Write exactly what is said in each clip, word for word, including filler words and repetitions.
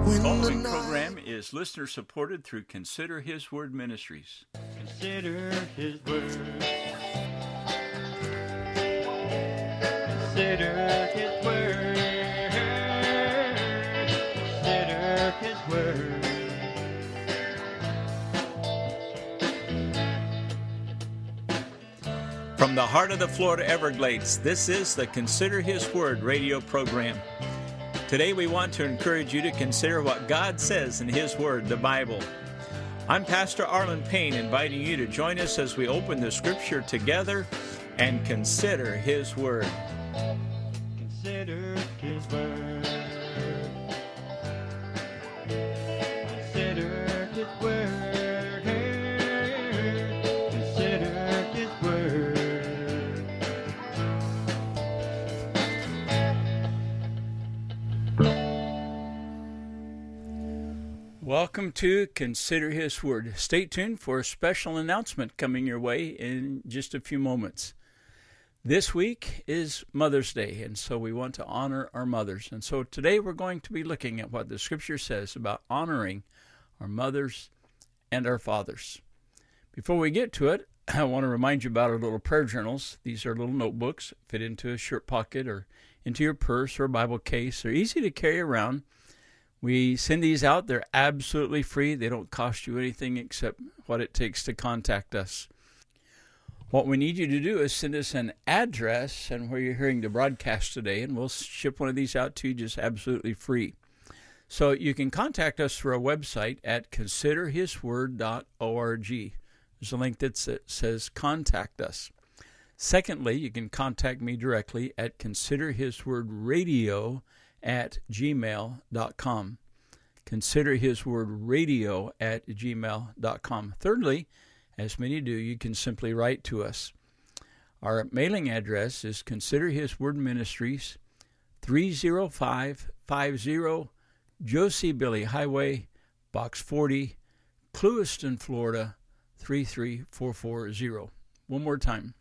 The following program is listener supported through Consider His Word Ministries. Consider His Word. Consider His Word. Consider His Word. From the heart of the Florida Everglades, this is the Consider His Word radio program. Today we want to encourage you to consider what God says in His Word, the Bible. I'm Pastor Arlen Payne, inviting you to join us as we open the Scripture together and consider His Word. Consider His Word. Consider His Word. Consider His Word. Welcome to Consider His Word. Stay tuned for a special announcement coming your way in just a few moments. This week is Mother's Day, and so we want to honor our mothers. And so today we're going to be looking at what the Scripture says about honoring our mothers and our fathers. Before we get to it, I want to remind you about our little prayer journals. These are little notebooks, fit into a shirt pocket or into your purse or Bible case. They're easy to carry around. We send these out. They're absolutely free. They don't cost you anything except what it takes to contact us. What we need you to do is send us an address and where you're hearing the broadcast today, and we'll ship one of these out to you just absolutely free. So you can contact us through our website at consider his word dot org. There's a link that says Contact Us. Secondly, you can contact me directly at considerhiswordradio at gmail dot com. Consider His Word Radio at gmail dot com. Thirdly, as many do, you can simply write to us. Our mailing address is Consider His Word Ministries, three oh five fifty Josie Billy Highway, Box forty, Clewiston, Florida, three three four four zero. One more time.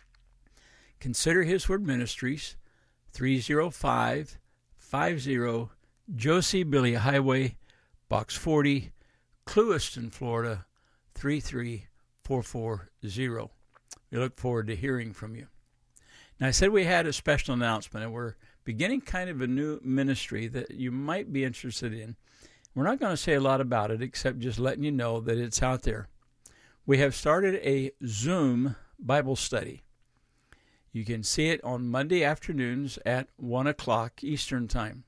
Consider His Word Ministries, three oh five fifty Josie Billy Highway, Box forty, Clewiston, Florida, three three four four zero. We look forward to hearing from you. Now, I said we had a special announcement, and we're beginning kind of a new ministry that you might be interested in. We're not going to say a lot about it, except just letting you know that it's out there. We have started a Zoom Bible study. You can see it on Monday afternoons at one o'clock Eastern Time.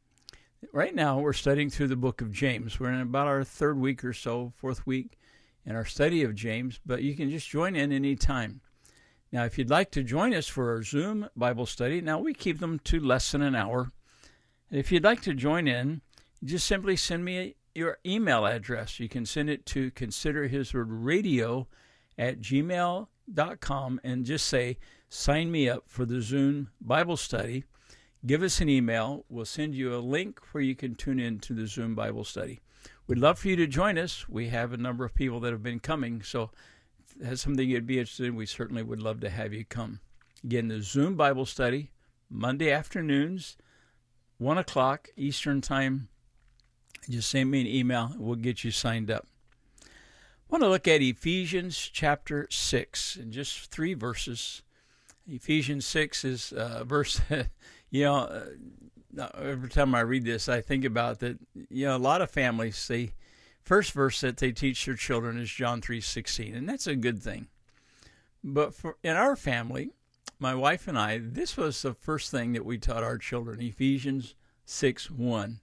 Right now, we're studying through the book of James. We're in about our third week or so, fourth week in our study of James, but you can just join in any time. Now, if you'd like to join us for our Zoom Bible study, now we keep them to less than an hour. And if you'd like to join in, just simply send me a, your email address. You can send it to considerhiswordradio at gmail dot com and just say, sign me up for the Zoom Bible study. Give us an email. We'll send you a link where you can tune in to the Zoom Bible study. We'd love for you to join us. We have a number of people that have been coming, so if that's something you'd be interested in, we certainly would love to have you come. Again, the Zoom Bible study, Monday afternoons, one o'clock Eastern Time. Just send me an email, and we'll get you signed up. I want to look at Ephesians chapter six, in just three verses. Ephesians six is a verse that, you know, uh, every time I read this, I think about that, you know, a lot of families, the first verse that they teach their children is John three sixteen, and that's a good thing. But for in our family, my wife and I, this was the first thing that we taught our children, Ephesians six one.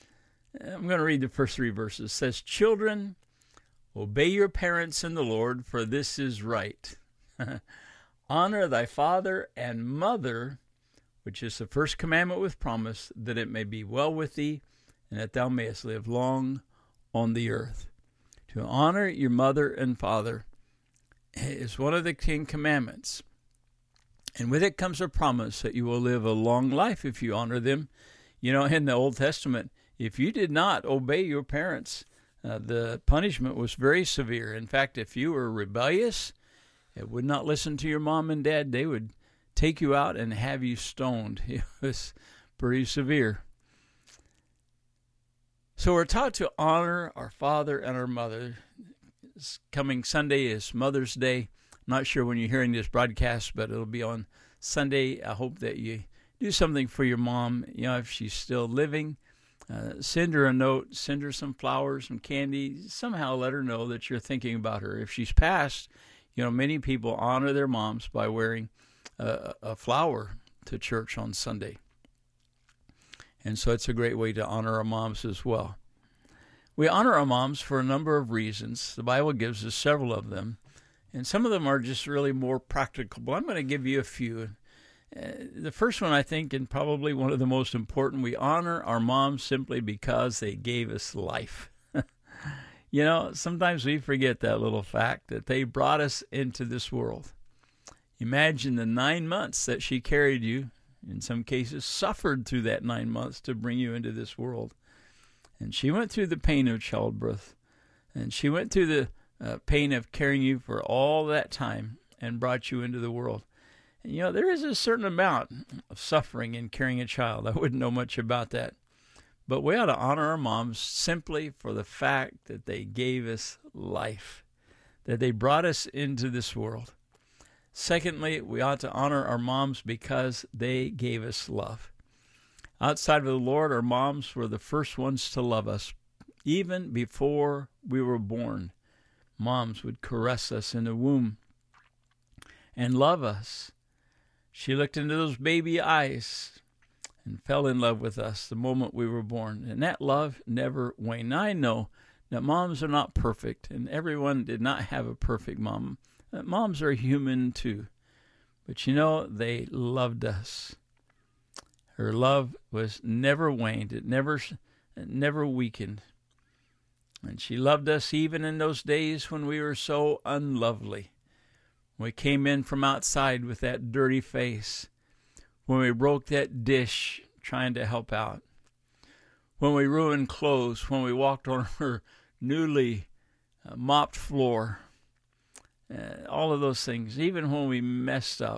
I'm going to read the first three verses. It says, "Children, obey your parents in the Lord, for this is right. Honor thy father and mother, which is the first commandment with promise, that it may be well with thee, and that thou mayest live long on the earth." To honor your mother and father is one of the Ten Commandments. And with it comes a promise that you will live a long life if you honor them. You know, in the Old Testament, if you did not obey your parents, uh, the punishment was very severe. In fact, if you were rebellious, it would not listen to your mom and dad, they would take you out and have you stoned. It was pretty severe. So we're taught to honor our father and our mother. This coming Sunday is Mother's Day. I'm not sure when you're hearing this broadcast, but it'll be on Sunday. I hope that you do something for your mom. You know, if she's still living, uh, send her a note, send her some flowers, some candy. Somehow let her know that you're thinking about her. If she's passed, you know, many people honor their moms by wearing a, a flower to church on Sunday. And so it's a great way to honor our moms as well. We honor our moms for a number of reasons. The Bible gives us several of them. And some of them are just really more practical. But I'm going to give you a few. Uh, the first one, I think, and probably one of the most important, we honor our moms simply because they gave us life. You know, sometimes we forget that little fact that they brought us into this world. Imagine the nine months that she carried you, in some cases suffered through that nine months to bring you into this world. And she went through the pain of childbirth. And she went through the uh, pain of carrying you for all that time and brought you into the world. And, you know, there is a certain amount of suffering in carrying a child. I wouldn't know much about that. But we ought to honor our moms simply for the fact that they gave us life, that they brought us into this world. Secondly, we ought to honor our moms because they gave us love. Outside of the Lord, our moms were the first ones to love us. Even before we were born, moms would caress us in the womb and love us. She looked into those baby eyes and fell in love with us the moment we were born. And that love never waned. I know that moms are not perfect, and everyone did not have a perfect mom. Moms are human too. But you know, they loved us. Her love was never waned. It never, it never weakened. And she loved us even in those days when we were so unlovely. We came in from outside with that dirty face. When we broke that dish trying to help out. When we ruined clothes. When we walked on her newly uh, mopped floor. Uh, all of those things. Even when we messed up.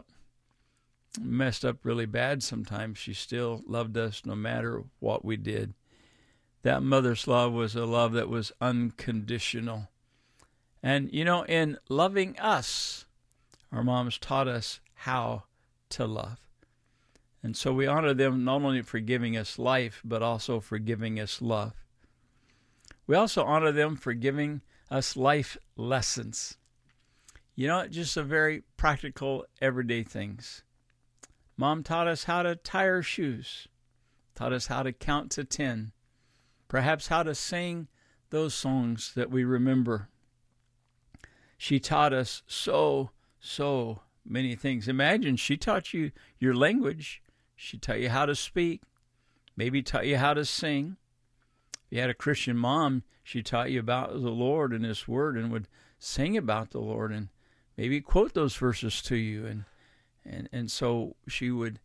Messed up really bad sometimes. She still loved us no matter what we did. That mother's love was a love that was unconditional. And, you know, in loving us, our moms taught us how to love. And so we honor them not only for giving us life, but also for giving us love. We also honor them for giving us life lessons. You know, just a very practical, everyday things. Mom taught us how to tie our shoes, taught us how to count to ten, perhaps how to sing those songs that we remember. She taught us so, so many things. Imagine she taught you your language. She taught you how to speak, maybe taught you how to sing. If you had a Christian mom, she taught you about the Lord and His Word and would sing about the Lord and maybe quote those verses to you. And And and so she would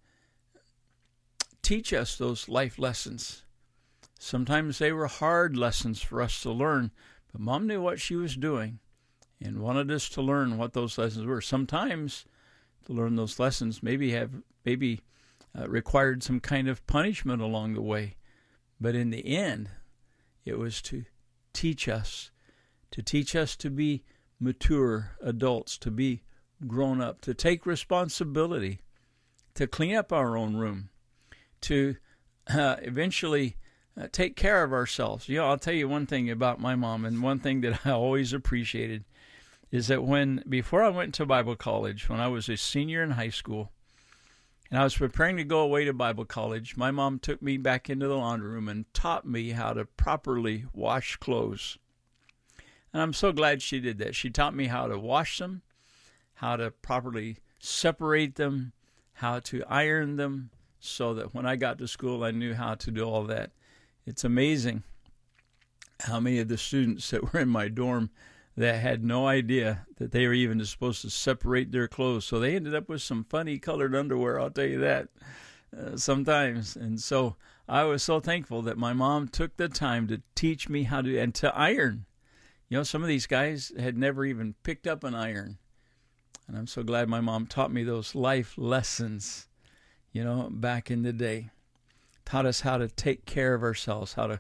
teach us those life lessons. Sometimes they were hard lessons for us to learn, but Mom knew what she was doing and wanted us to learn what those lessons were. Sometimes to learn those lessons maybe have maybe uh, required some kind of punishment along the way, but in the end, it was to teach us, to teach us to be mature adults, to be grown up, to take responsibility, to clean up our own room, to uh, eventually uh, take care of ourselves. You know, I'll tell you one thing about my mom, and one thing that I always appreciated is that when, before I went to Bible college, when I was a senior in high school, and I was preparing to go away to Bible college, my mom took me back into the laundry room and taught me how to properly wash clothes. And I'm so glad she did that. She taught me how to wash them, how to properly separate them, how to iron them, so that when I got to school, I knew how to do all that. It's amazing how many of the students that were in my dorm that had no idea that they were even supposed to separate their clothes. So they ended up with some funny colored underwear, I'll tell you that, uh, sometimes. And so I was so thankful that my mom took the time to teach me how to, and to iron. You know, some of these guys had never even picked up an iron. And I'm so glad my mom taught me those life lessons, you know, back in the day. Taught us how to take care of ourselves, how to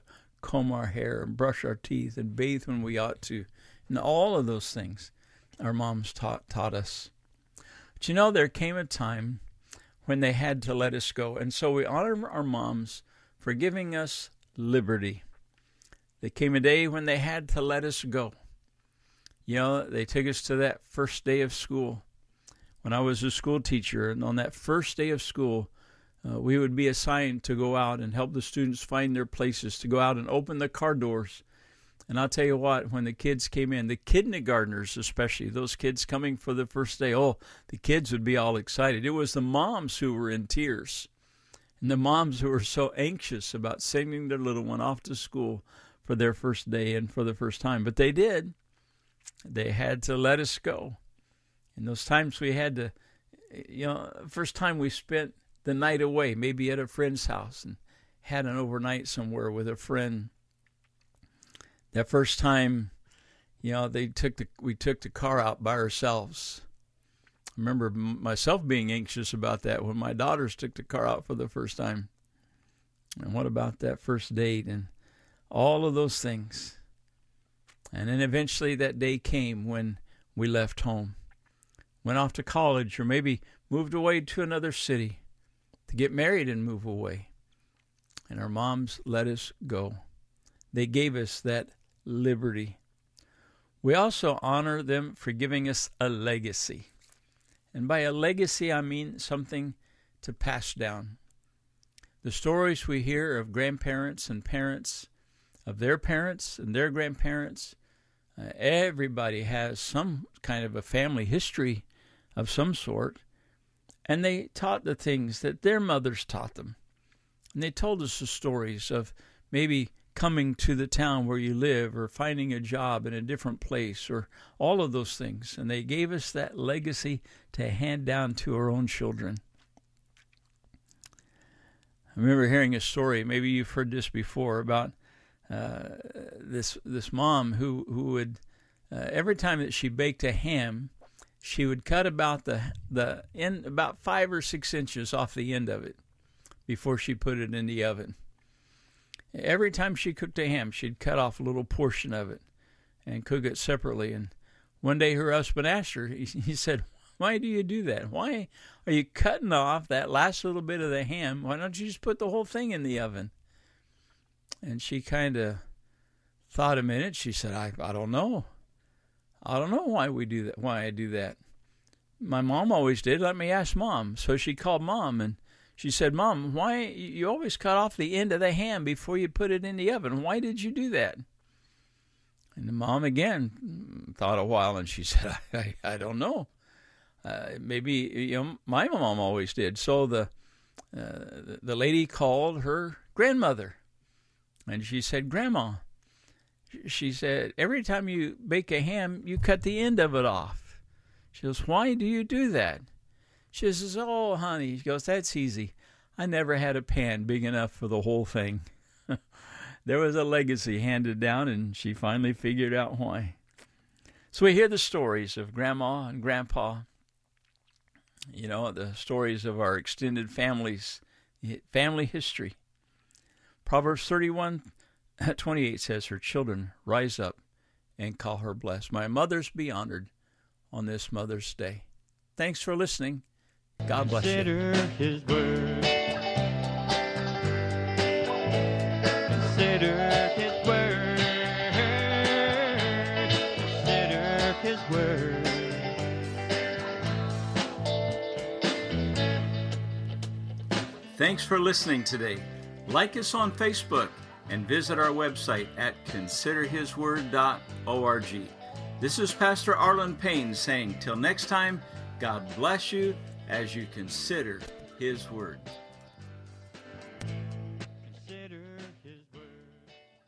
comb our hair and brush our teeth and bathe when we ought to. And all of those things our moms taught taught us. But you know, there came a time when they had to let us go. And so we honor our moms for giving us liberty. There came a day when they had to let us go. You know, they took us to that first day of school. When I was a school teacher, and on that first day of school, uh, we would be assigned to go out and help the students find their places, to go out and open the car doors. And I'll tell you what, when the kids came in, the kindergartners especially, those kids coming for the first day, oh, the kids would be all excited. It was the moms who were in tears, and the moms who were so anxious about sending their little one off to school for their first day and for the first time. But they did. They had to let us go. And those times we had to, you know, first time we spent the night away, maybe at a friend's house, and had an overnight somewhere with a friend. That first time, you know, they took the we took the car out by ourselves. I remember myself being anxious about that when my daughters took the car out for the first time. And what about that first date and all of those things? And then eventually that day came when we left home, went off to college, or maybe moved away to another city to get married and move away. And our moms let us go. They gave us that liberty. We also honor them for giving us a legacy. And by a legacy, I mean something to pass down. The stories we hear of grandparents and parents, of their parents and their grandparents, uh, everybody has some kind of a family history of some sort. And they taught the things that their mothers taught them. And they told us the stories of maybe coming to the town where you live, or finding a job in a different place, or all of those things. And they gave us that legacy to hand down to our own children. I remember hearing a story, maybe you've heard this before, about uh, this this mom who, who would, uh, every time that she baked a ham, she would cut about the the end, about five or six inches off the end of it before she put it in the oven. Every time she cooked a ham, she'd cut off a little portion of it and cook it separately. And one day her husband asked her, he, he said, "Why do you do that? Why are you cutting off that last little bit of the ham? Why don't you just put the whole thing in the oven?" And she kind of thought a minute. She said, I, I don't know. I don't know why we do that, why I do that. My mom always did. Let me ask Mom. So she called Mom, and she said, "Mom, why you always cut off the end of the ham before you put it in the oven? Why did you do that?" And the mom again thought a while, and she said, I, I, I don't know. Uh, maybe, you know, my mom always did. So the, uh, the lady called her grandmother, and she said, "Grandma," she said, "every time you bake a ham, you cut the end of it off." She goes, "Why do you do that?" She says, "Oh, honey," she goes, "that's easy. I never had a pan big enough for the whole thing." There was a legacy handed down, and she finally figured out why. So we hear the stories of Grandma and Grandpa, you know, the stories of our extended families, family history. Proverbs thirty-one twenty-eight says, "Her children rise up and call her blessed. My mothers be honored on this Mother's Day." Thanks for listening. God bless you. Consider His word. Consider His word. Consider His word. Thanks for listening today. Like us on Facebook and visit our website at consider his word dot org. This is Pastor Arlen Payne saying, till next time, God bless you as you consider His Word. Consider His word.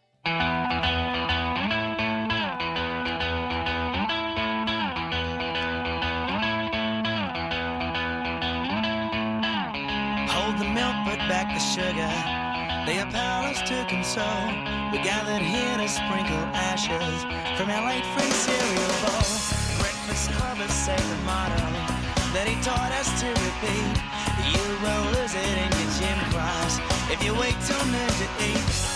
Hold the milk, put back the sugar. They are powerless to console. We gathered here to sprinkle ashes from our late free cereal bowl. Breakfast Club has said the motto that he taught us to repeat. You will lose it in your gym class if you wait till noon to eat.